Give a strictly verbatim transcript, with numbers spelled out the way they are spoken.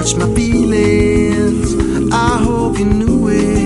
touch my feelings. I hope you knew it.